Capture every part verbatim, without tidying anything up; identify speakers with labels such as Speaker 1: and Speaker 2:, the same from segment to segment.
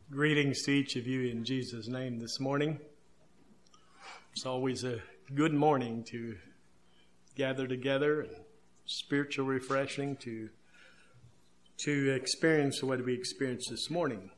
Speaker 1: Greetings to each of you in Jesus' name this morning. It's always a good morning to gather together and spiritual refreshing to to experience what we experienced this morning.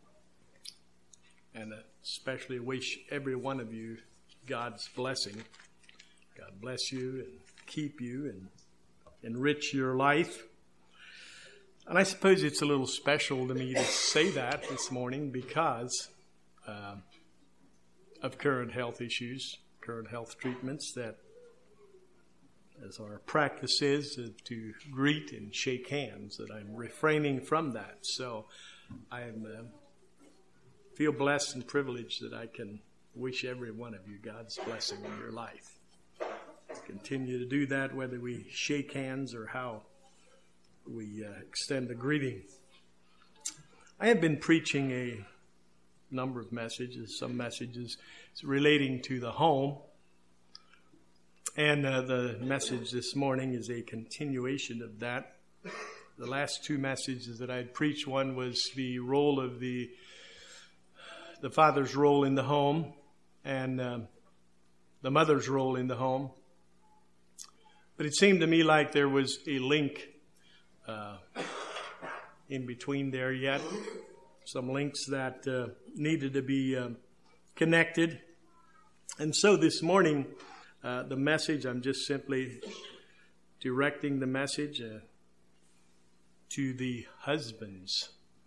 Speaker 1: And especially wish every one of you God's blessing. God bless you and keep you and enrich your life. And I suppose it's a little special to me to say that this morning because uh, of current health issues, current health treatments, that as our practice is uh, to greet and shake hands, that I'm refraining from that. So I uh, feel blessed and privileged that I can wish every one of you God's blessing in your life. Continue to do that, whether we shake hands or how we uh, extend a greeting. I have been preaching a number of messages, some messages relating to the home. And uh, the message this morning is a continuation of that. The last two messages that I had preached, one was the role of the the father's role in the home and uh, the mother's role in the home. But it seemed to me like there was a link Uh, in between there yet, some links that uh, needed to be uh, connected. And so this morning, uh, the message, I'm just simply directing the message uh, to the husbands.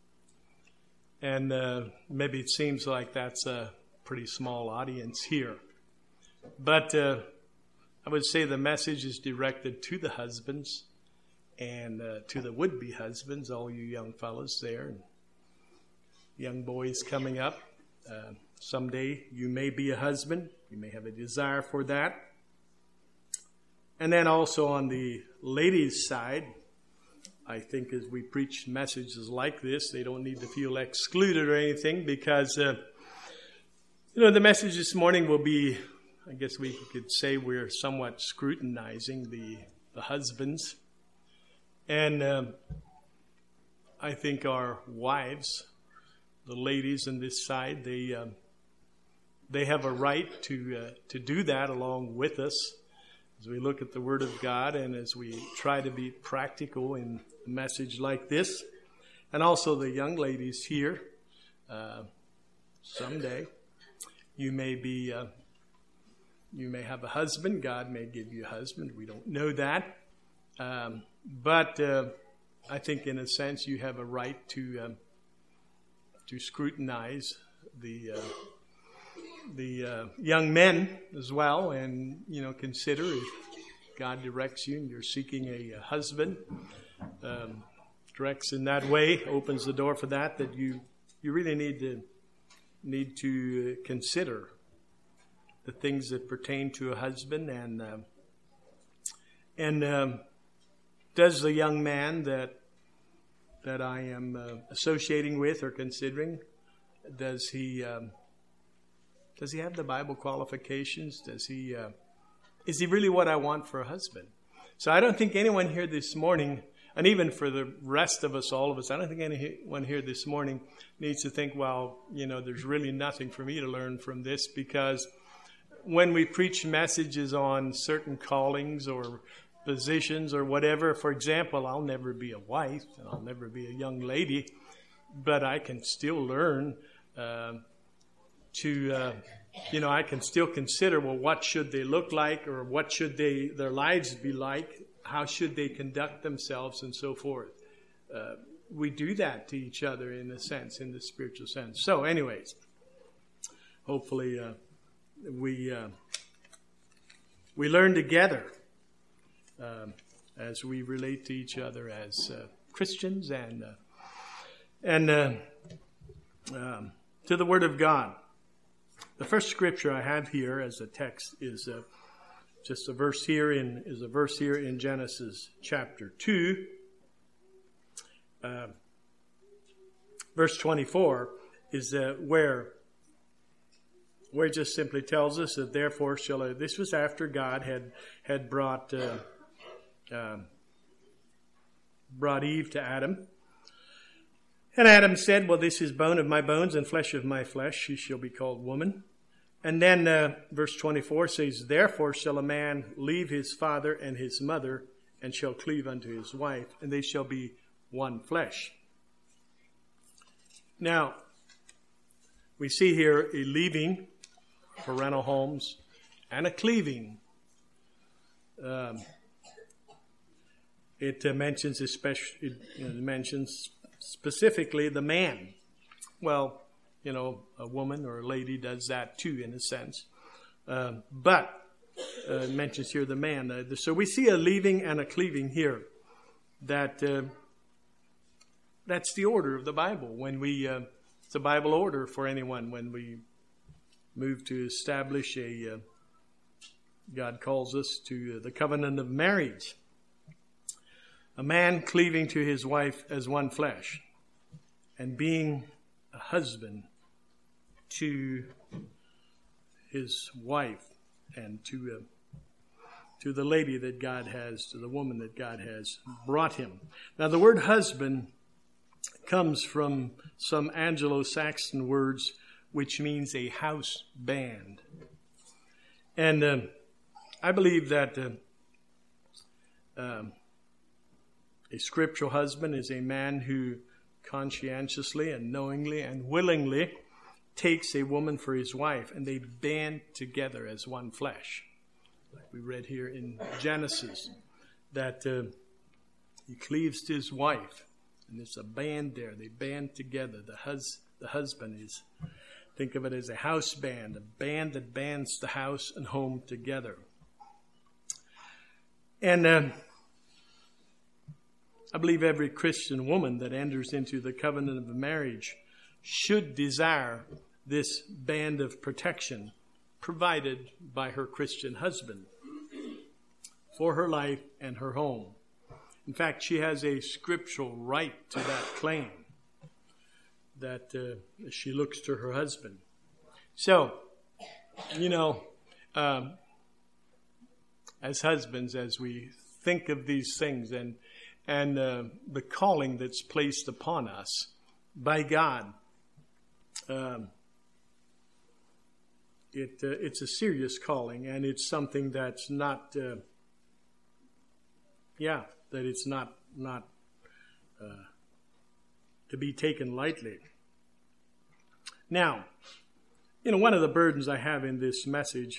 Speaker 1: And uh, maybe it seems like that's a pretty small audience here. But uh, I would say the message is directed to the husbands. And uh, to the would-be husbands, all you young fellas there, and young boys coming up, uh, someday you may be a husband. You may have a desire for that. And then also on the ladies' side, I think as we preach messages like this, they don't need to feel excluded or anything because, uh, you know, the message this morning will be, I guess we could say we're somewhat scrutinizing the, the husbands. And um, I think our wives, the ladies on this side, they um, they have a right to uh, to do that along with us as we look at the Word of God and as we try to be practical in a message like this. And also the young ladies here, uh, someday you may be uh, you may have a husband. God may give you a husband. We don't know that. Um, But uh, I think, in a sense, you have a right to um, to scrutinize the uh, the uh, young men as well, and you know, consider if God directs you and you're seeking a, a husband, um, directs in that way, opens the door for that. That you you really need to need to consider the things that pertain to a husband, and uh, and. Um, Does the young man that that I am uh, associating with or considering, does he um, does he have the Bible qualifications? Does he uh, is he really what I want for a husband? So I don't think anyone here this morning, and even for the rest of us, all of us, I don't think anyone here this morning needs to think, well, you know, there's really nothing for me to learn from this, because when we preach messages on certain callings or positions or whatever. For example, I'll never be a wife and I'll never be a young lady, but I can still learn uh, to, uh, you know, I can still consider, well, what should they look like, or what should they their lives be like? How should they conduct themselves, and so forth. Uh, we do that to each other in a sense, in the spiritual sense. So, anyways, hopefully uh, we uh, we learn together. Um, as we relate to each other as uh, Christians and uh, and uh, um, to the Word of God. The first scripture I have here as a text is uh, just a verse here in is a verse here in Genesis chapter two, uh, verse twenty-four is uh, where where it just simply tells us that therefore shall I, this was after God had had brought. Uh, Uh, brought Eve to Adam, And Adam said, well, this is bone of my bones and flesh of my flesh. She shall be called woman. And then uh, verse twenty-four says, therefore shall a man leave his father and his mother, and shall cleave unto his wife, and they shall be one flesh. Now, we see here a leaving, parental homes, and a cleaving. Um, it uh, mentions especially, it, you know, mentions specifically the man. Well, you know, a woman or a lady does that too, in a sense. Uh, but uh, it mentions here the man. Uh, so we see a leaving and a cleaving here. That uh, that's the order of the Bible. When we, uh, it's a Bible order for anyone when we move to establish a. Uh, God calls us to the covenant of marriage. A man cleaving to his wife as one flesh, and being a husband to his wife and to uh, to the lady that God has, to the woman that God has brought him. Now, the word husband comes from some Anglo-Saxon words, which means a house band. And uh, I believe that uh, um, a scriptural husband is a man who conscientiously and knowingly and willingly takes a woman for his wife, and they band together as one flesh. Like we read here in Genesis, that uh, he cleaves to his wife, and there's a band there. They band together. The, hus- the husband is, think of it as a house band, a band that bands the house and home together. And uh, I believe every Christian woman that enters into the covenant of marriage should desire this band of protection provided by her Christian husband for her life and her home. In fact, she has a scriptural right to that claim, that uh, she looks to her husband. So, you know, um, as husbands, as we think of these things and and uh, the calling that's placed upon us by God, um, it uh, it's a serious calling, and it's something that's not, uh, yeah, that it's not not uh, to be taken lightly. Now, you know, one of the burdens I have in this message,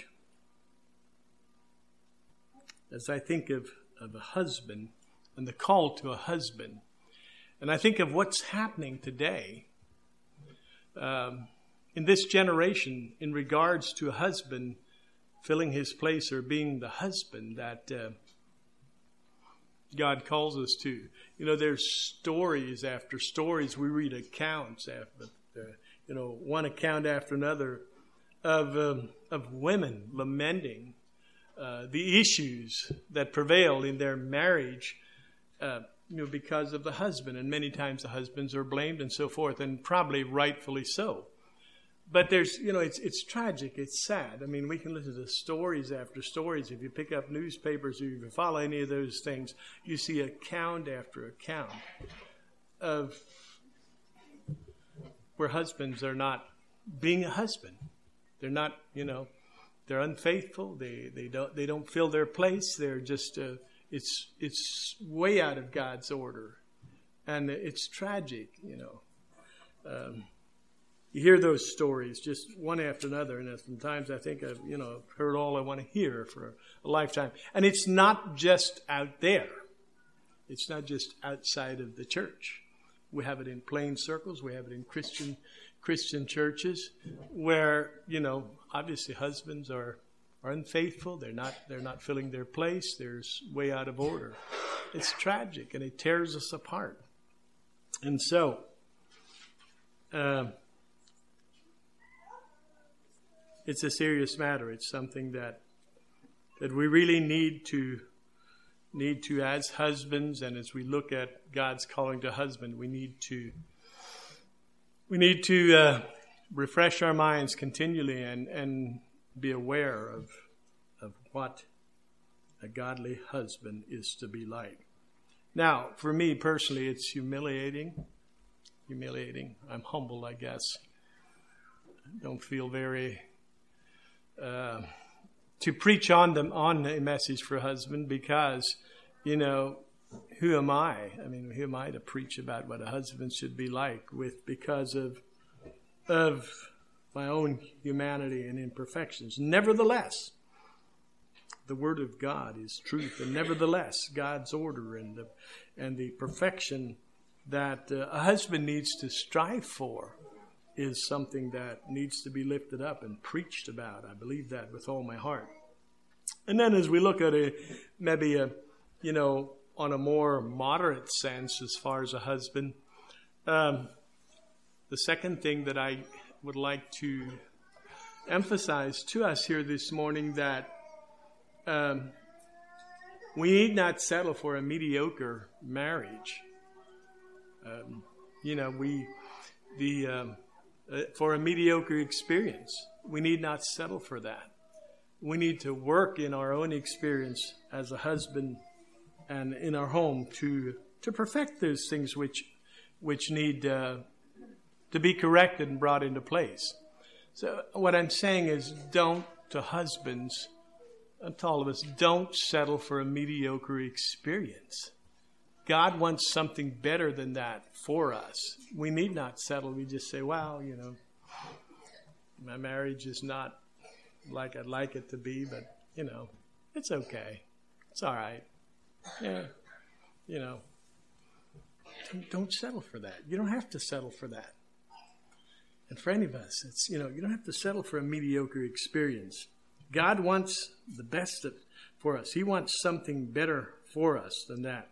Speaker 1: as I think of, of a husband and the call to a husband, and I think of what's happening today um, in this generation in regards to a husband filling his place or being the husband that uh, God calls us to. You know, there's stories after stories. We read accounts after, uh, you know, one account after another of um, of women lamenting uh, the issues that prevail in their marriage, uh, you know, because of the husband. And many times the husbands are blamed and so forth, and probably rightfully so. But there's, you know, it's it's tragic. It's sad. I mean, we can listen to stories after stories. If you pick up newspapers or if you follow any of those things, you see account after account of where husbands are not being a husband. They're not, you know, they're unfaithful. They they don't they don't fill their place. They're just uh, it's it's way out of God's order, and it's tragic. You know, um, you hear those stories just one after another, and sometimes I think I've you know heard all I want to hear for a lifetime. And it's not just out there. It's not just outside of the church. We have it in plain circles. We have it in Christian. Christian churches where, you know, obviously husbands are, are unfaithful. They're not they're not filling their place. They're way out of order. It's tragic, and it tears us apart. And so, uh, it's a serious matter. It's something that that we really need to need to, as husbands, and as we look at God's calling to husband, we need to We need to uh, refresh our minds continually and, and be aware of of what a godly husband is to be like. Now, for me personally, it's humiliating humiliating. I'm humble, I guess. I don't feel very uh, to preach on them on a message for a husband because, you know, who am I? I mean, who am I to preach about what a husband should be like with because of of my own humanity and imperfections? Nevertheless, the Word of God is truth, and nevertheless, God's order and the and the perfection that uh, a husband needs to strive for is something that needs to be lifted up and preached about. I believe that with all my heart. And then as we look at a maybe a you know on a more moderate sense as far as a husband, um, the second thing that I would like to emphasize to us here this morning that um, we need not settle for a mediocre marriage. Um, you know, we the um, uh, for a mediocre experience. We need not settle for that. We need to work in our own experience as a husband and in our home to to perfect those things which which need uh, to be corrected and brought into place. So what I'm saying is, don't, to husbands, and to all of us, don't settle for a mediocre experience. God wants something better than that for us. We need not settle. We just say, well, you know, my marriage is not like I'd like it to be, but, you know, it's okay. It's all right. Yeah, you know, don't, don't settle for that. You don't have to settle for that. And for any of us, it's, you know, you don't have to settle for a mediocre experience. God wants the best for us. He wants something better for us than that.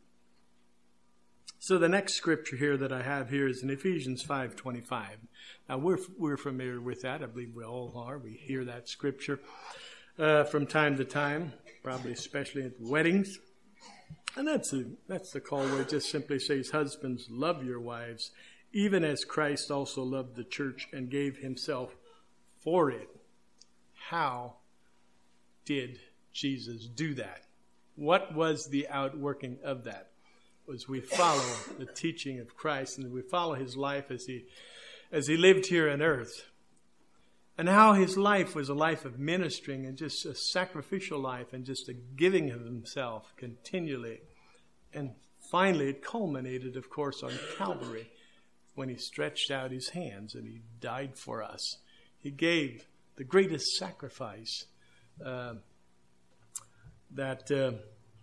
Speaker 1: So the next scripture here that I have here is in Ephesians five twenty-five. Now we're we're familiar with that. I believe we all are. We hear that scripture uh, from time to time, probably especially at weddings. And that's a, that's the call where it just simply says, husbands, love your wives, even as Christ also loved the church and gave himself for it. How did Jesus do that? What was the outworking of that? Was we follow the teaching of Christ and we follow his life as he as he lived here on earth. And how his life was a life of ministering and just a sacrificial life and just a giving of himself continually. And finally it culminated, of course, on Calvary when he stretched out his hands and he died for us. He gave the greatest sacrifice uh, that uh,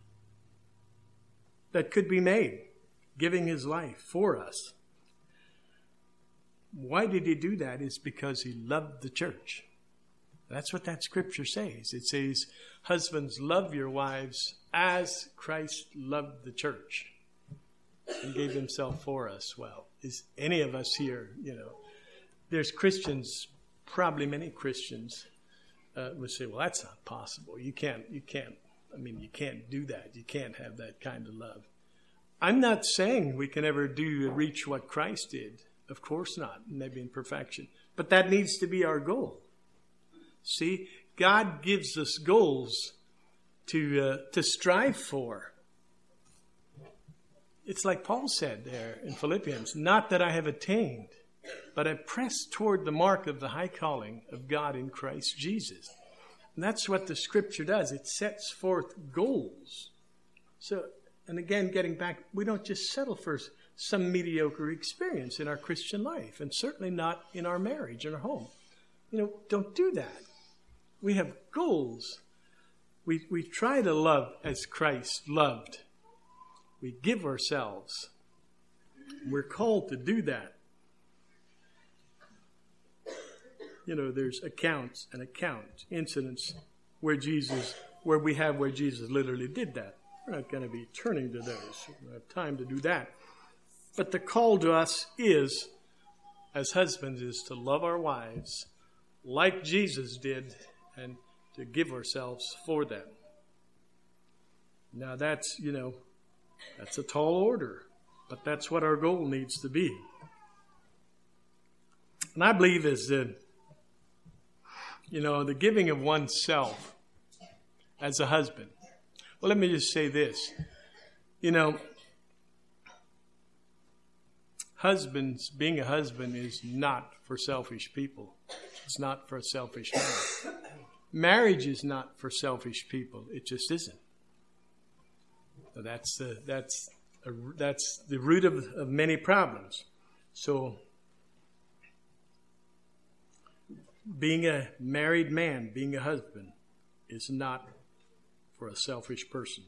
Speaker 1: that could be made, giving his life for us. Why did he do that? It's because he loved the church. That's what that scripture says. It says, husbands, love your wives as Christ loved the church and gave himself for us. Well, is any of us here, you know, there's Christians, probably many Christians uh, would say, well, that's not possible. You can't, you can't, I mean, you can't do that. You can't have that kind of love. I'm not saying we can ever do, reach what Christ did. Of course not, maybe in perfection. But that needs to be our goal. See, God gives us goals to uh, to strive for. It's like Paul said there in Philippians, not that I have attained, but I press toward the mark of the high calling of God in Christ Jesus. And that's what the scripture does. It sets forth goals. So, and again, getting back, we don't just settle for some mediocre experience in our Christian life, and certainly not in our marriage, in our home. You know, don't do that. We have goals. We, we try to love as Christ loved. We give ourselves. We're called to do that. You know, there's accounts and accounts, incidents where Jesus, where we have where Jesus literally did that. We're not going to be turning to those. We don't have time to do that. But the call to us is, as husbands, is to love our wives like Jesus did and to give ourselves for them. Now that's, you know, that's a tall order, but that's what our goal needs to be. And I believe is the, you know, the giving of oneself as a husband. Well, let me just say this. You know, husbands, being a husband is not for selfish people. It's not for a selfish man. Marriage is not for selfish people. It just isn't. So that's the that's a, that's the root of, of many problems. So being a married man, being a husband, is not for a selfish person.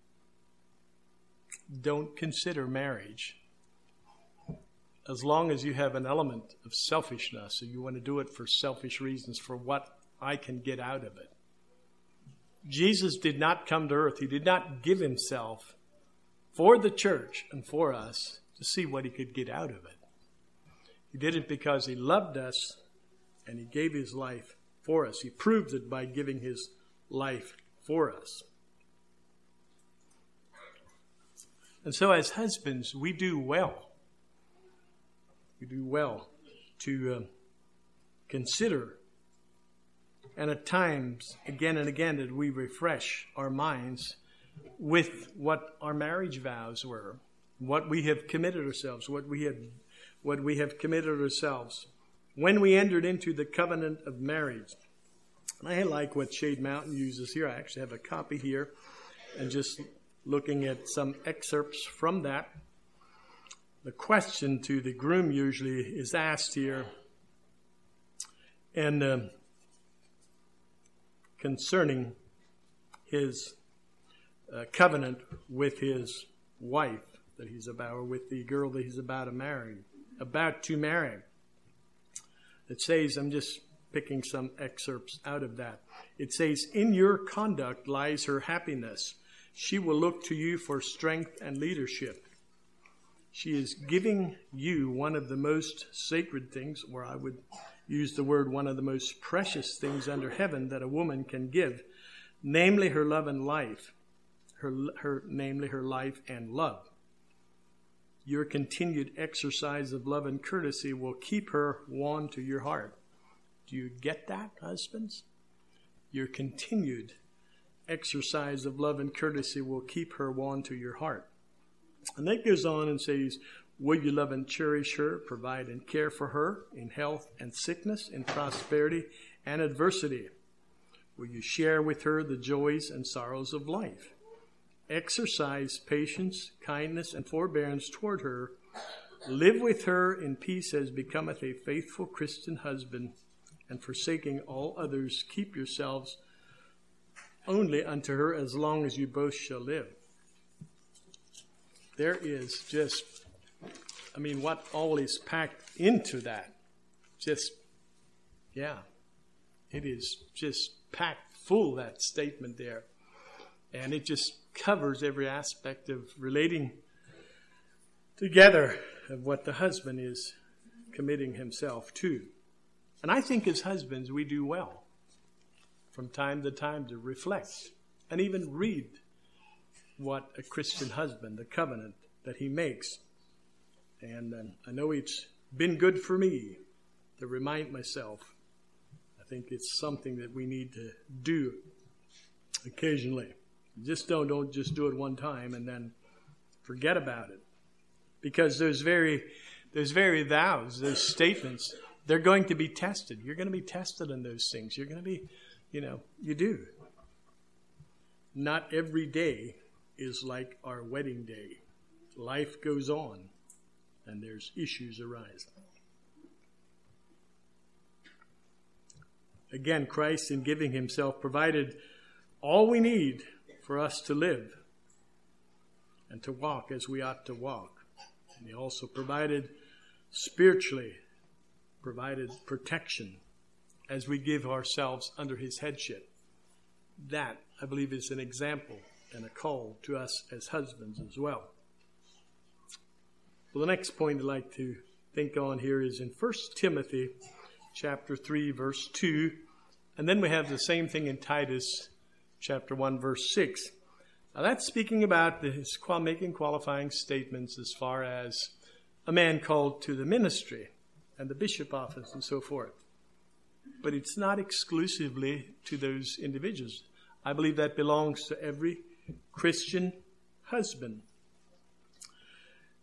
Speaker 1: Don't consider marriage, as long as you have an element of selfishness, and you want to do it for selfish reasons, for what I can get out of it. Jesus did not come to earth. He did not give himself for the church and for us to see what he could get out of it. He did it because he loved us and he gave his life for us. He proved it by giving his life for us. And so as husbands, we do well. We do well to uh, consider, and at times, again and again, that we refresh our minds with what our marriage vows were, what we have committed ourselves, what we have, what we have committed ourselves when we entered into the covenant of marriage. And I like what Shade Mountain uses here. I actually have a copy here, and just looking at some excerpts from that. The question to the groom usually is asked here, and uh, concerning his uh, covenant with his wife that he's about, or with the girl that he's about to marry, about to marry. It says, I'm just picking some excerpts out of that. It says, in your conduct lies her happiness. She will look to you for strength and leadership. She is giving you one of the most sacred things, or I would use the word one of the most precious things under heaven that a woman can give, namely her love and life, her, her, namely her life and love. Your continued exercise of love and courtesy will keep her won to your heart. Do you get that, husbands? Your continued exercise of love and courtesy will keep her won to your heart. And that goes on and says, will you love and cherish her, provide and care for her in health and sickness, in prosperity and adversity? Will you share with her the joys and sorrows of life? Exercise patience, kindness, and forbearance toward her. Live with her in peace as becometh a faithful Christian husband, and forsaking all others, keep yourselves only unto her as long as you both shall live. There is just, I mean, what all is packed into that. Just, yeah, it is just packed full, that statement there. And it just covers every aspect of relating together of what the husband is committing himself to. And I think as husbands, we do well from time to time to reflect and even read what a Christian husband, the covenant that he makes. And um, I know it's been good for me to remind myself. I think it's something that we need to do occasionally. Just don't, don't just do it one time and then forget about it. Because those very, those very vows, those statements, they're going to be tested. You're going to be tested on those things. You're going to be, you know, you do. Not every day is like our wedding day. Life goes on, and there's issues arise. Again, Christ, in giving himself, provided all we need for us to live and to walk as we ought to walk. And he also provided spiritually, provided protection as we give ourselves under his headship. That, I believe, is an example and a call to us as husbands as well. Well, the next point I'd like to think on here is in First Timothy chapter three, verse two. And then we have the same thing in Titus chapter one, verse six. Now that's speaking about his making qualifying statements as far as a man called to the ministry and the bishop office and so forth. But it's not exclusively to those individuals. I believe that belongs to every Christian husband.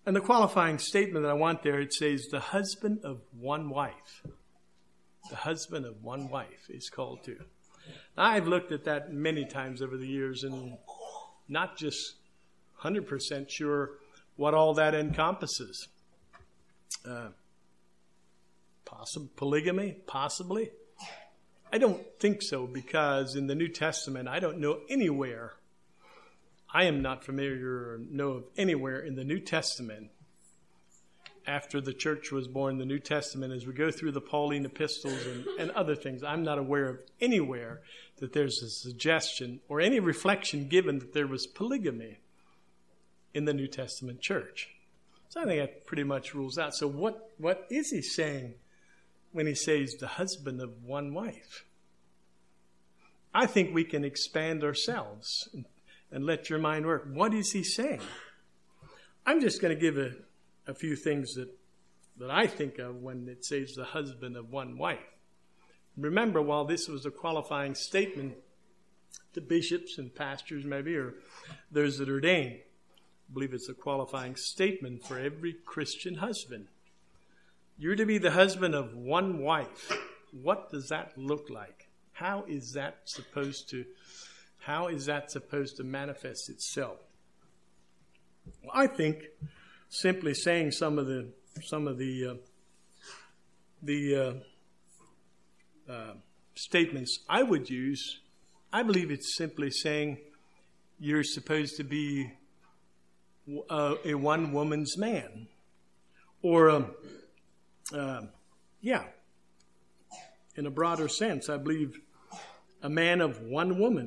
Speaker 1: And the qualifying statement that I want there, it says, the husband of one wife. The husband of one wife is called to. Now, I've looked at that many times over the years and not just one hundred percent sure what all that encompasses. Uh, possible polygamy, possibly. I don't think so, because in the New Testament, I don't know anywhere, I am not familiar or know of anywhere in the New Testament, after the church was born, the New Testament, as we go through the Pauline epistles and, and other things, I'm not aware of anywhere that there's a suggestion or any reflection given that there was polygamy in the New Testament church. So I think that pretty much rules out. So what, what is he saying when he says the husband of one wife? I think we can expand ourselves and, and let your mind work. What is he saying? I'm just going to give a, a few things that, that I think of when it says the husband of one wife. Remember, while this was a qualifying statement to bishops and pastors maybe, or those that are ordained, I believe it's a qualifying statement for every Christian husband. You're to be the husband of one wife. What does that look like? How is that supposed to, how is that supposed to manifest itself? Well, I think simply saying some of the some of the uh, the uh, uh, statements I would use, I believe it's simply saying you're supposed to be uh, a one woman's man, or um, uh, yeah. In a broader sense, I believe a man of one woman.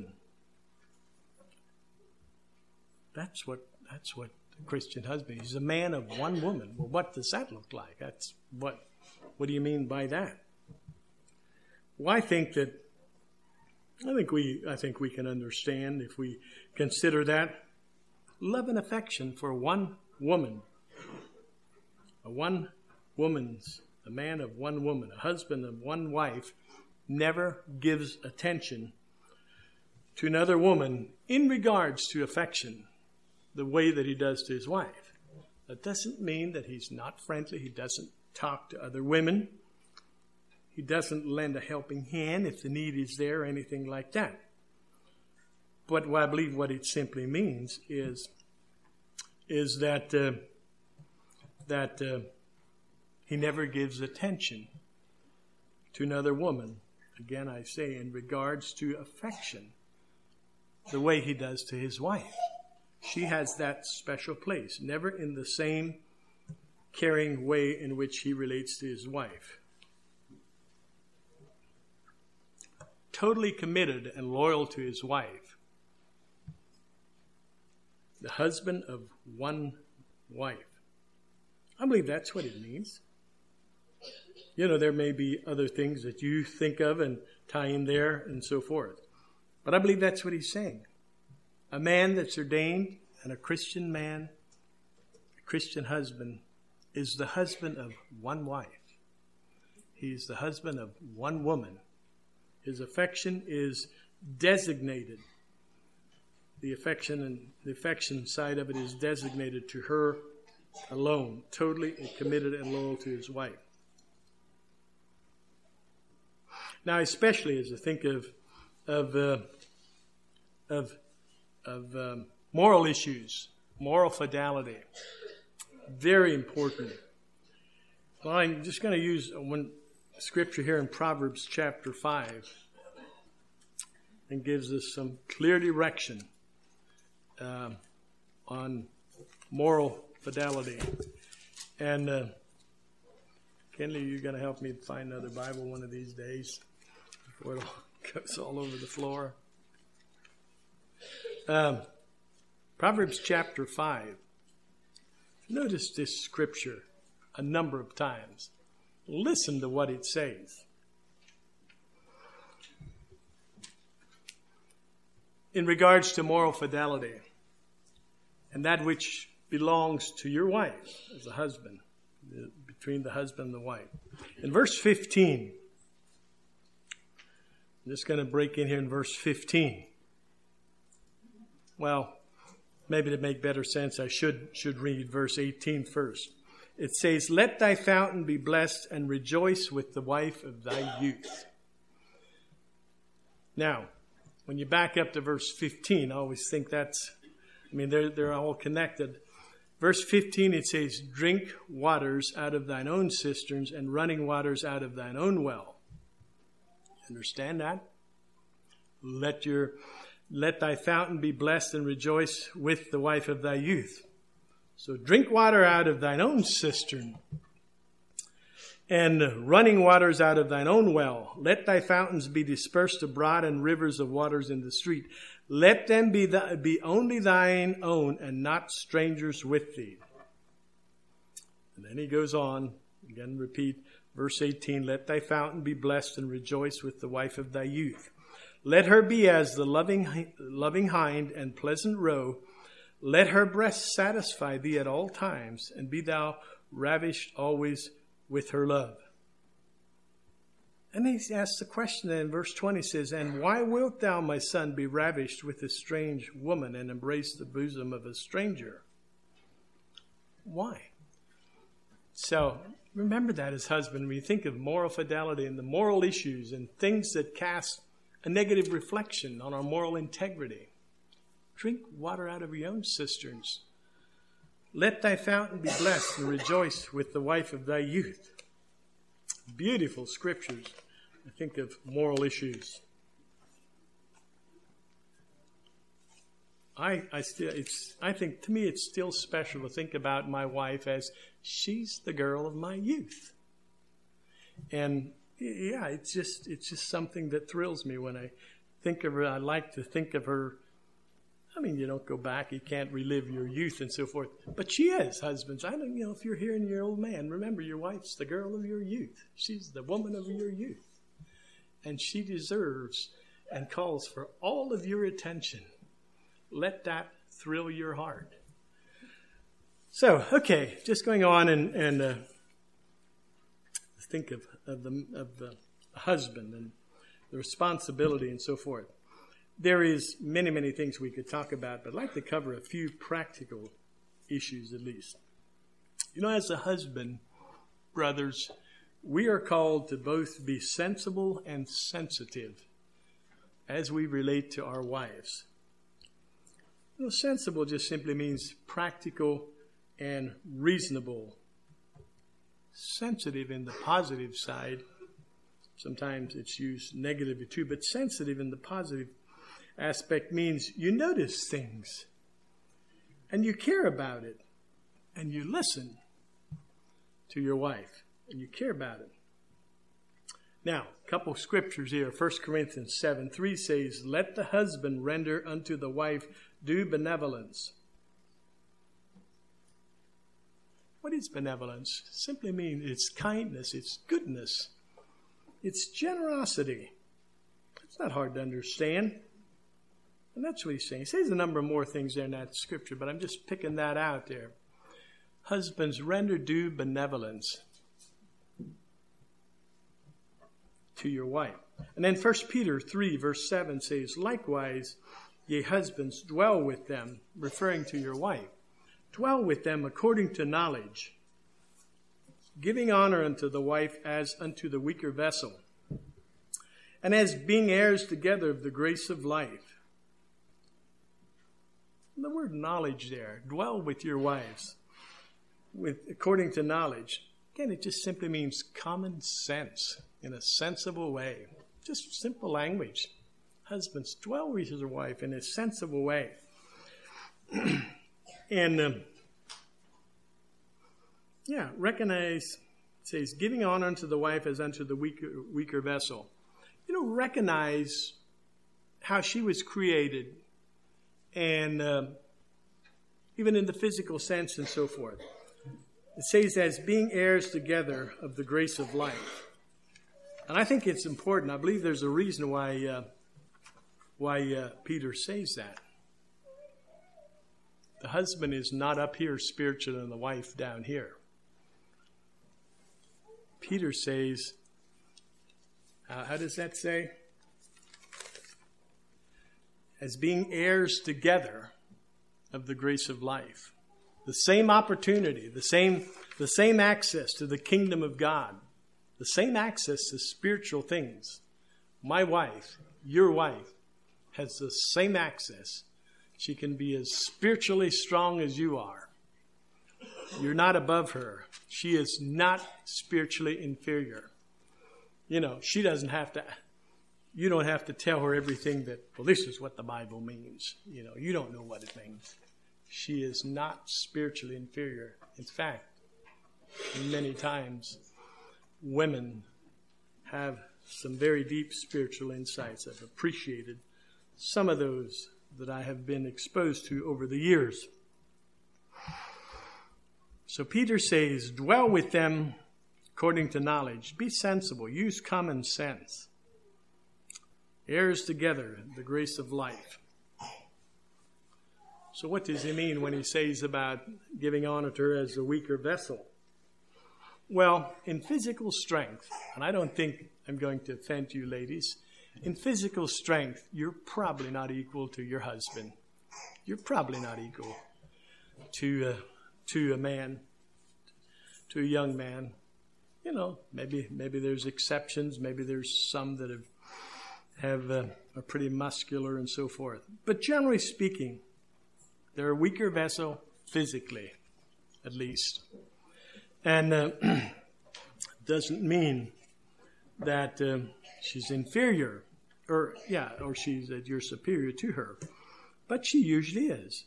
Speaker 1: That's what that's what the Christian husband is. He's a man of one woman. Well, what does that look like? That's what what do you mean by that? Well, I think that I think we I think we can understand, if we consider that, love and affection for one woman. A one woman's A man of one woman, a husband of one wife, never gives attention to another woman in regards to affection the way that he does to his wife. That doesn't mean that he's not friendly. He doesn't talk to other women. He doesn't lend a helping hand if the need is there or anything like that. But what I believe what it simply means is, is that uh, that uh, he never gives attention to another woman. Again, I say, in regards to affection, the way he does to his wife. She has that special place, never in the same caring way in which he relates to his wife. Totally committed and loyal to his wife. The husband of one wife. I believe that's what it means. You know, there may be other things that you think of and tie in there and so forth. But I believe that's what he's saying. A man that's ordained, and a Christian man, a Christian husband, is the husband of one wife. He's the husband of one woman. His affection is designated. The affection and the affection side of it is designated to her alone, totally committed and loyal to his wife. Now, especially as I think of of uh, of of um, moral issues, moral fidelity, very important. Well, I'm just going to use one scripture here in Proverbs chapter five, and gives us some clear direction uh, on moral fidelity. And uh, Kenley, you're going to help me find another Bible one of these days before it all goes all over the floor. Um, Proverbs chapter five. Notice this scripture a number of times. Listen to what it says. In regards to moral fidelity and that which belongs to your wife as a husband, between the husband and the wife. In verse fifteen, I'm just going to break in here in verse fifteen. Well, maybe to make better sense, I should, should read verse eighteen first. It says, let thy fountain be blessed and rejoice with the wife of thy youth. Now, when you back up to verse fifteen, I always think that's, I mean, they're, they're all connected. Verse fifteen, it says, drink waters out of thine own cisterns and running waters out of thine own well. Understand that? Let your, let thy fountain be blessed and rejoice with the wife of thy youth. So drink water out of thine own cistern and running waters out of thine own well. Let thy fountains be dispersed abroad and rivers of waters in the street. Let them be, th- be only thine own and not strangers with thee. And then he goes on, again repeat, verse eighteen, let thy fountain be blessed and rejoice with the wife of thy youth. Let her be as the loving, loving hind and pleasant roe. Let her breast satisfy thee at all times, and be thou ravished always with her love. And he asks the question then in verse twenty, says, and why wilt thou, my son, be ravished with a strange woman and embrace the bosom of a stranger? Why? So remember that as husband, when you think of moral fidelity and the moral issues and things that cast a negative reflection on our moral integrity. Drink water out of your own cisterns. Let thy fountain be blessed and rejoice with the wife of thy youth. Beautiful scriptures. I think of moral issues. I, I still, it's, I think to me it's still special to think about my wife as she's the girl of my youth. And yeah, it's just, it's just something that thrills me when I think of her. I like to think of her. I mean, you don't go back, you can't relive your youth and so forth. But she is, husbands. I don't, you know, if you're here and you're an old man, remember your wife's the girl of your youth. She's the woman of your youth. And she deserves and calls for all of your attention. Let that thrill your heart. So, okay, just going on and, and uh, think of, of, the, of the husband and the responsibility and so forth. There is many, many things we could talk about, but I'd like to cover a few practical issues at least. You know, as a husband, brothers, we are called to both be sensible and sensitive as we relate to our wives. You know, sensible just simply means practical and reasonable. Sensitive in the positive side, sometimes it's used negatively too, but sensitive in the positive aspect means you notice things and you care about it and you listen to your wife and you care about it. Now, a couple of scriptures here. First Corinthians seven three says, let the husband render unto the wife due benevolence. What is benevolence? Simply means it's kindness, it's goodness, it's generosity. It's not hard to understand. And that's what he's saying. He says a number of more things there in that scripture, but I'm just picking that out there. Husbands, render due benevolence to your wife. And then First Peter three, verse seven says, likewise, ye husbands, dwell with them, referring to your wife. Dwell with them according to knowledge, giving honor unto the wife as unto the weaker vessel, and as being heirs together of the grace of life. The word knowledge there, dwell with your wives, with according to knowledge. Again, it just simply means common sense in a sensible way. Just simple language. Husbands, dwell with your wife in a sensible way. And, um, yeah, recognize, it says, giving honor unto the wife as unto the weaker, weaker vessel. You know, recognize how she was created and uh, even in the physical sense and so forth. It says as being heirs together of the grace of life. And I think it's important. I believe there's a reason why, uh, why uh, Peter says that. The husband is not up here spiritual and the wife down here. Peter says, uh, how does that say? As being heirs together of the grace of life. The same opportunity, the same, the same access to the kingdom of God, the same access to spiritual things. My wife, your wife, has the same access. She can be as spiritually strong as you are. You're not above her. She is not spiritually inferior. You know, she doesn't have to, you don't have to tell her everything that, well, this is what the Bible means. You know, you don't know what it means. She is not spiritually inferior. In fact, many times women have some very deep spiritual insights. I've appreciated some of those that I have been exposed to over the years. So Peter says, dwell with them according to knowledge. Be sensible. Use common sense. Heirs together, the grace of life. So what does he mean when he says about giving honor to her as a weaker vessel? Well, in physical strength, and I don't think I'm going to offend you ladies, in physical strength, you're probably not equal to your husband. You're probably not equal to, uh, to a man, to a young man. You know, maybe maybe there's exceptions. Maybe there's some that have, have uh, are pretty muscular and so forth. But generally speaking, they're a weaker vessel physically, at least. And uh, doesn't mean that uh, she's inferior, or yeah, or she's that you're superior to her. But she usually is.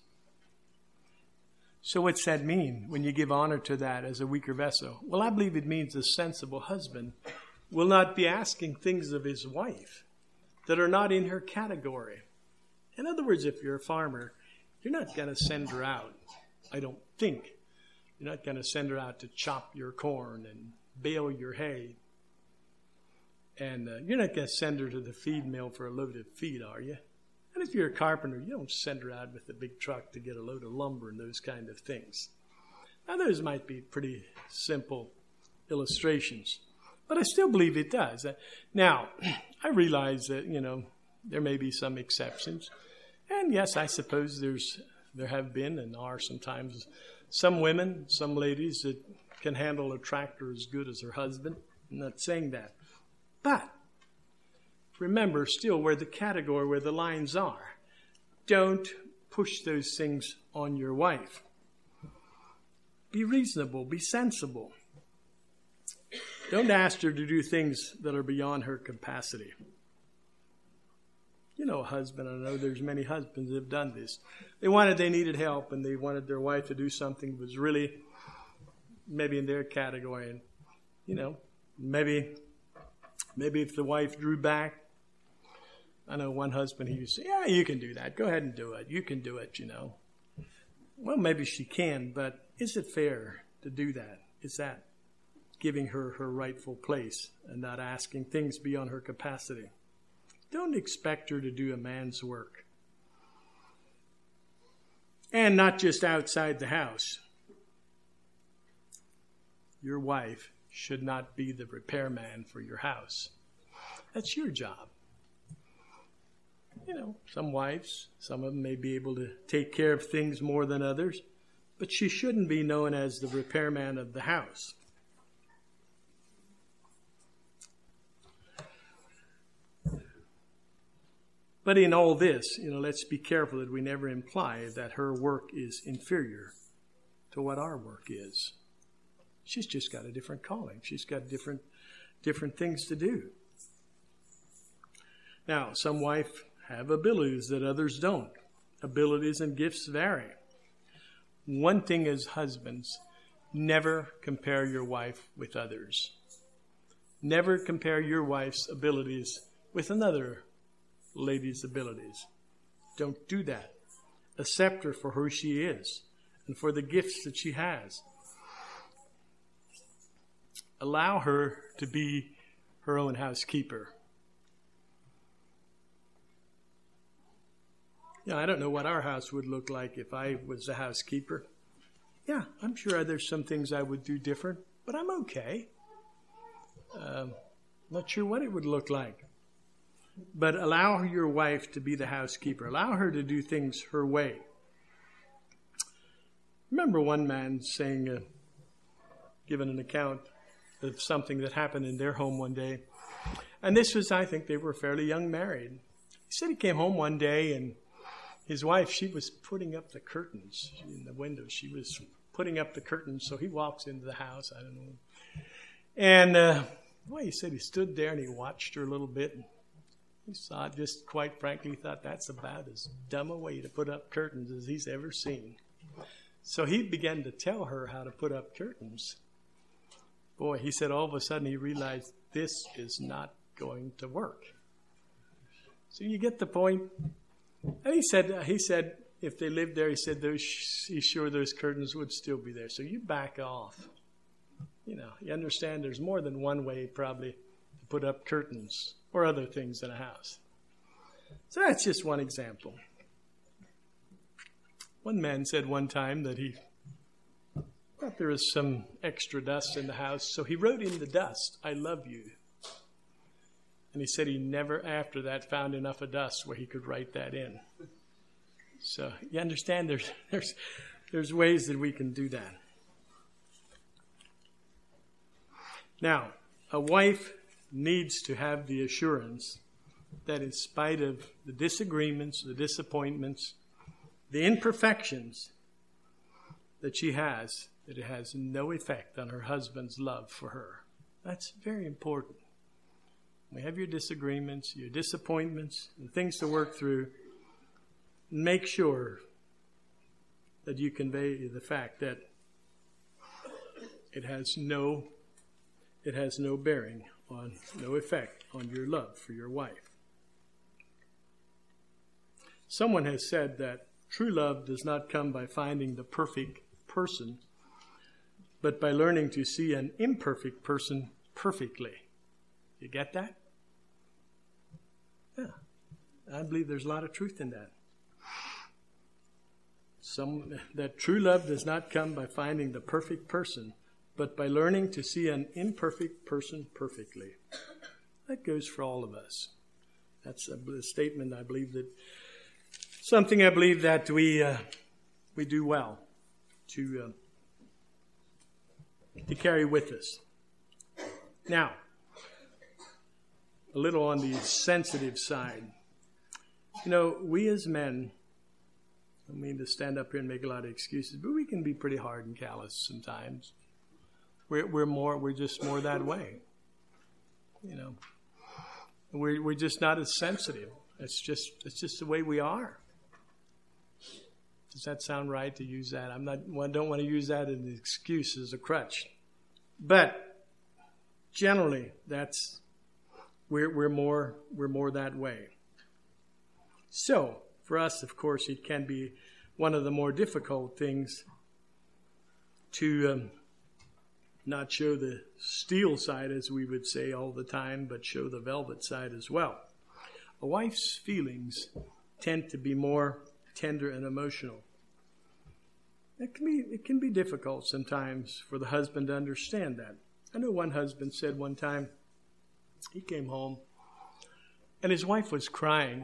Speaker 1: So what's that mean when you give honor to that as a weaker vessel? Well, I believe it means a sensible husband will not be asking things of his wife that are not in her category. In other words, if you're a farmer, you're not going to send her out, I don't think. You're not going to send her out to chop your corn and bale your hay. And uh, you're not going to send her to the feed mill for a load of feed, are you? And if you're a carpenter, you don't send her out with a big truck to get a load of lumber and those kind of things. Now, those might be pretty simple illustrations, but I still believe it does. Now, I realize that, you know, there may be some exceptions. And yes, I suppose there's there have been and are sometimes some women, some ladies that can handle a tractor as good as her husband. I'm not saying that. But remember still where the category, where the lines are. Don't push those things on your wife. Be reasonable. Be sensible. Don't ask her to do things that are beyond her capacity. You know, a husband, I know there's many husbands that have done this. They wanted, they needed help, and they wanted their wife to do something that was really maybe in their category. And, you know, maybe, maybe if the wife drew back, I know one husband, he used to say, yeah, you can do that. Go ahead and do it. You can do it, you know. Well, maybe she can, but is it fair to do that? Is that giving her her rightful place and not asking things beyond her capacity? Don't expect her to do a man's work. And not just outside the house. Your wife should not be the repairman for your house. That's your job. You know, some wives, some of them may be able to take care of things more than others, but she shouldn't be known as the repairman of the house. But in all this, you know, let's be careful that we never imply that her work is inferior to what our work is. She's just got a different calling. She's got different, different things to do. Now, some wives have abilities that others don't. Abilities and gifts vary. One thing as husbands, never compare your wife with others. Never compare your wife's abilities with another lady's abilities. Don't do that. Accept her for who she is and for the gifts that she has. Allow her to be her own housekeeper. Yeah, I don't know what our house would look like if I was the housekeeper. Yeah, I'm sure there's some things I would do different, but I'm okay. Um, not sure what it would look like. But allow your wife to be the housekeeper. Allow her to do things her way. remember one man saying, uh, giving an account of something that happened in their home one day. And this was, I think they were fairly young married. He said he came home one day and his wife, she was putting up the curtains in the window. She was putting up the curtains. So he walks into the house. I don't know. And, uh, well, he said he stood there and he watched her a little bit. And he saw it, just quite frankly, he thought that's about as dumb a way to put up curtains as he's ever seen. So he began to tell her how to put up curtains. Boy, he said all of a sudden he realized this is not going to work. So you get the point. And he said, he said, if they lived there, he said, those, he's sure those curtains would still be there. So you back off. You know, you understand there's more than one way probably to put up curtains or other things in a house. So that's just one example. One man said one time that he thought there was some extra dust in the house, so he wrote in the dust, "I love you." And he said he never after that found enough of dust where he could write that in. So you understand there's there's there's ways that we can do that. Now, a wife needs to have the assurance that in spite of the disagreements, the disappointments, the imperfections that she has, that it has no effect on her husband's love for her. That's very important. We have your disagreements, your disappointments, and things to work through. Make sure that you convey the fact that it has no, it has no bearing on, no effect on your love for your wife. Someone has said that true love does not come by finding the perfect person, but by learning to see an imperfect person perfectly. You get that? Yeah. I believe there's a lot of truth in that. Some, that true love does not come by finding the perfect person, but by learning to see an imperfect person perfectly. That goes for all of us. That's a, a statement I believe that, something I believe that we uh, we do well to uh, to carry with us. Now, a little on the sensitive side. You know, we as men, I don't mean to stand up here and make a lot of excuses, but we can be pretty hard and callous sometimes. We're we're more we're just more that way. You know, we're we're just not as sensitive. It's just it's just the way we are. Does that sound right to use that? I'm not. I don't want to use that as an excuse, as a crutch. But generally, that's we're we're more we're more that way. So for us, of course, it can be one of the more difficult things to um, not show the steel side, as we would say all the time, but show the velvet side as well. A wife's feelings tend to be more tender and emotional. It can be it can be difficult sometimes for the husband to understand that. I know one husband said one time, he came home and his wife was crying.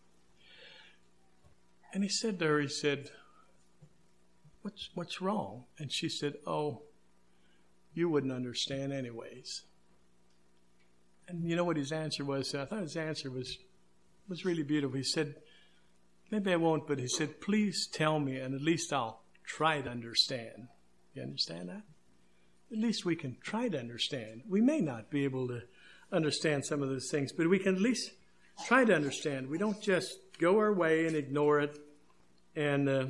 Speaker 1: And he said to her, he said, What's what's wrong? And she said, "Oh, you wouldn't understand anyways." And you know what his answer was? I thought his answer was was really beautiful. He said, "Maybe I won't," but he said, "Please tell me, and at least I'll try to understand." You understand that? At least we can try to understand. We may not be able to understand some of those things, but we can at least try to understand. We don't just go our way and ignore it and, uh,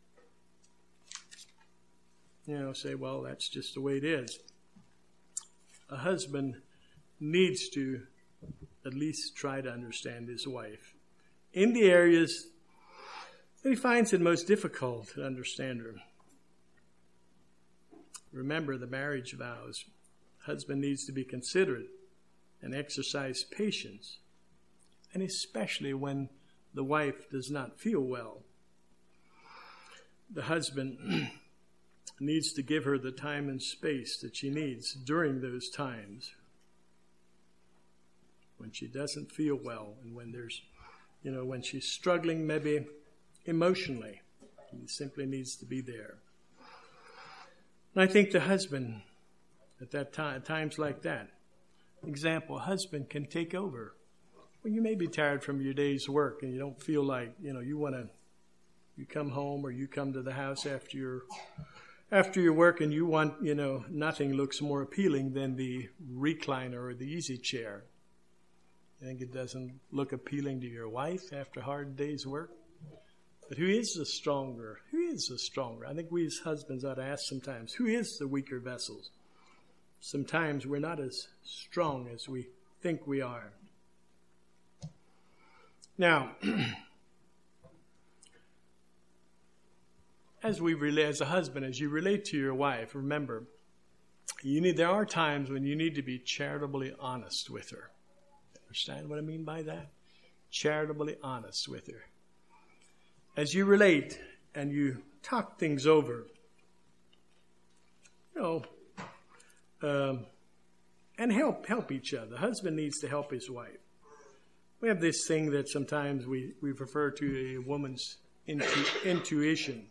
Speaker 1: you know, say, well, that's just the way it is. A husband needs to at least try to understand his wife in the areas that he finds it most difficult to understand her. Remember the marriage vows. Husband needs to be considerate and exercise patience, and especially when the wife does not feel well. The husband needs to give her the time and space that she needs during those times when she doesn't feel well and when there's, you know, when she's struggling maybe emotionally. He simply needs to be there. And I think the husband, at that time, times like that, example, a husband can take over. Well, you may be tired from your day's work and you don't feel like, you know, you want to, you come home or you come to the house after your, after your work and you want, you know, nothing looks more appealing than the recliner or the easy chair. You think it doesn't look appealing to your wife after a hard day's work? But who is the stronger? Who is the stronger? I think we as husbands ought to ask sometimes, who is the weaker vessels? Sometimes we're not as strong as we think we are. Now, as we relate, as a husband, as you relate to your wife, remember, you need. There are times when you need to be charitably honest with her. Understand what I mean by that? Charitably honest with her. As you relate and you talk things over, you know, um, and help help each other. The husband needs to help his wife. We have this thing that sometimes we, we refer to a woman's intu, intuition.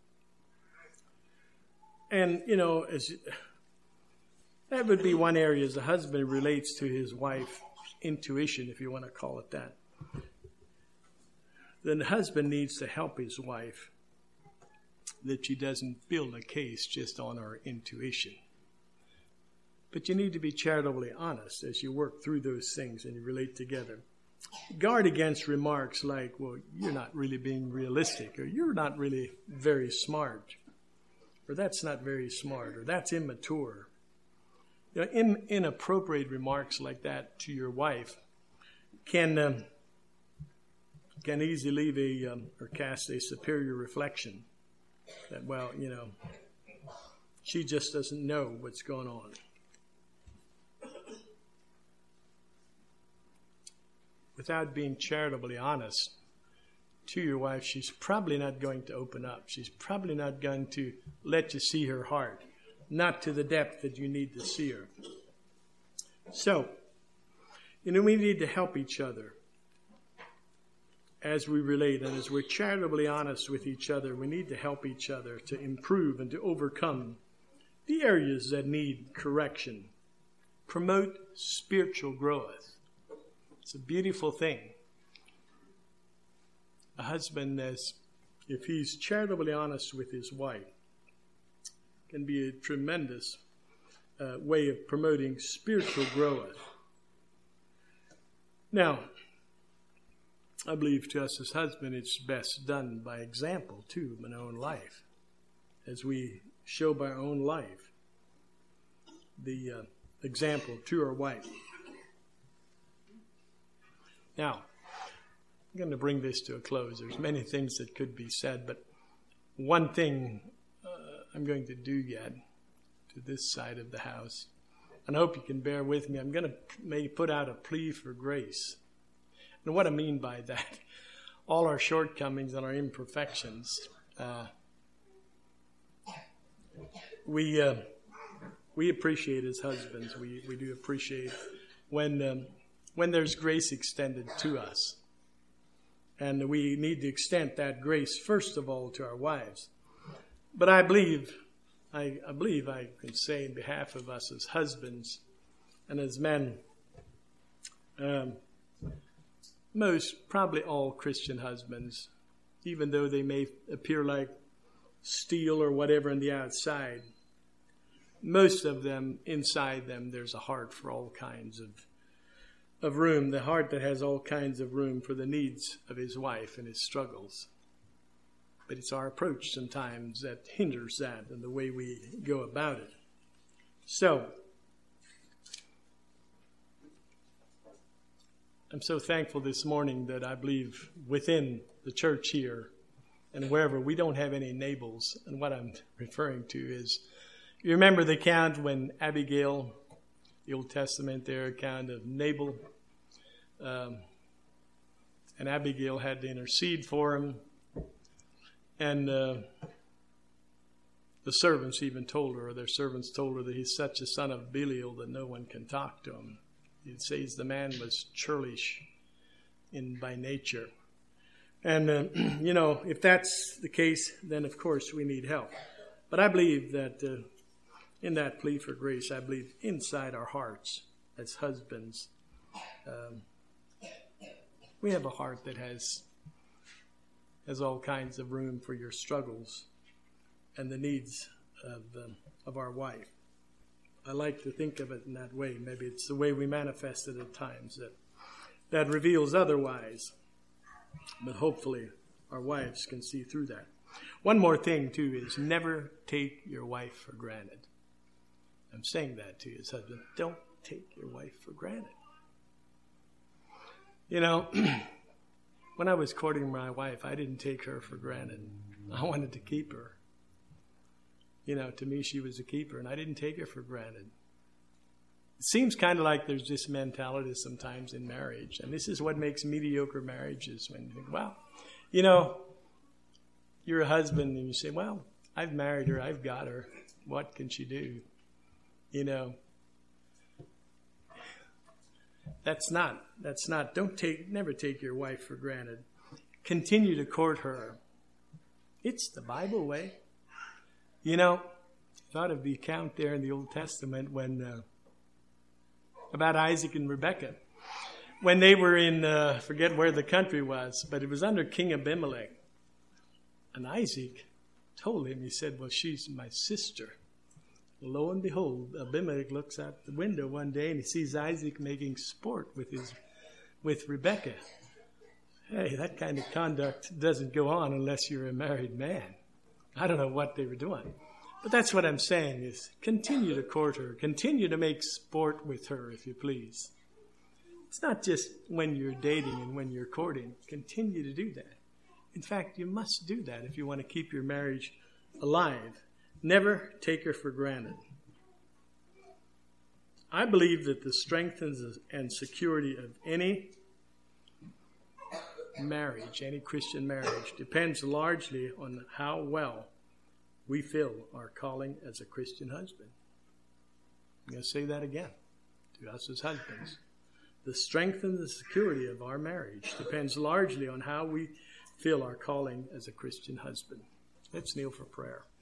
Speaker 1: And, you know, as that would be one area as a husband relates to his wife's intuition, if you want to call it that. Then the husband needs to help his wife that she doesn't build a case just on her intuition. But you need to be charitably honest as you work through those things and you relate together. Guard against remarks like, well, you're not really being realistic, or you're not really very smart, or that's not very smart, or that's immature. You know, in, inappropriate remarks like that to your wife can... Um, can easily leave a, um, or cast a superior reflection that, well, you know, she just doesn't know what's going on. Without being charitably honest to your wife, she's probably not going to open up. She's probably not going to let you see her heart, not to the depth that you need to see her. So, you know, we need to help each other. As we relate and as we're charitably honest with each other, we need to help each other to improve and to overcome the areas that need correction. Promote spiritual growth. It's a beautiful thing. A husband, as if he's charitably honest with his wife, can be a tremendous uh, way of promoting spiritual growth. Now, I believe to us as husbands, it's best done by example, too, in our own life. As we show by our own life the uh, example to our wife. Now, I'm going to bring this to a close. There's many things that could be said, but one thing uh, I'm going to do yet to this side of the house, and I hope you can bear with me, I'm going to maybe put out a plea for grace. And what I mean by that, all our shortcomings and our imperfections, uh, we uh, we appreciate as husbands. We we do appreciate when um, when there's grace extended to us, and we need to extend that grace first of all to our wives. But I believe, I, I believe I can say in behalf of us as husbands and as men. Um, Most, probably all Christian husbands, even though they may appear like steel or whatever on the outside, most of them, inside them, there's a heart for all kinds of, of room, the heart that has all kinds of room for the needs of his wife and his struggles. But it's our approach sometimes that hinders that and the way we go about it. So, I'm so thankful this morning that I believe within the church here and wherever we don't have any Nabals. And what I'm referring to is, you remember the account when Abigail, the Old Testament there, account of Nabal, um, and Abigail had to intercede for him. And uh, the servants even told her, or their servants told her that he's such a son of Belial that no one can talk to him. It says the man was churlish in by nature. And, uh, you know, if that's the case, then of course we need help. But I believe that uh, in that plea for grace, I believe inside our hearts as husbands, um, we have a heart that has has all kinds of room for your struggles and the needs of um, of our wife. I like to think of it in that way. Maybe it's the way we manifest it at times that that reveals otherwise. But hopefully our wives can see through that. One more thing, too, is never take your wife for granted. I'm saying that to you as husband. Don't take your wife for granted. You know, when I was courting my wife, I didn't take her for granted. I wanted to keep her. You know, to me, she was a keeper, and I didn't take her for granted. It seems kind of like there's this mentality sometimes in marriage, and this is what makes mediocre marriages when you think, well, you know, you're a husband, and you say, well, I've married her, I've got her. What can she do? You know, that's not, that's not, don't take, never take your wife for granted. Continue to court her. It's the Bible way. You know, I thought of the account there in the Old Testament when, uh, about Isaac and Rebekah. When they were in, uh, forget where the country was, but it was under King Abimelech. And Isaac told him, he said, well, she's my sister. Lo and behold, Abimelech looks out the window one day and he sees Isaac making sport with his, with Rebekah. Hey, that kind of conduct doesn't go on unless you're a married man. I don't know what they were doing. But that's what I'm saying is continue to court her. Continue to make sport with her, if you please. It's not just when you're dating and when you're courting. Continue to do that. In fact, you must do that if you want to keep your marriage alive. Never take her for granted. I believe that the strength and security of any marriage, any Christian marriage, depends largely on how well we fill our calling as a Christian husband. I'm going to say that again to us as husbands. The strength and the security of our marriage depends largely on how we fill our calling as a Christian husband. Let's kneel for prayer.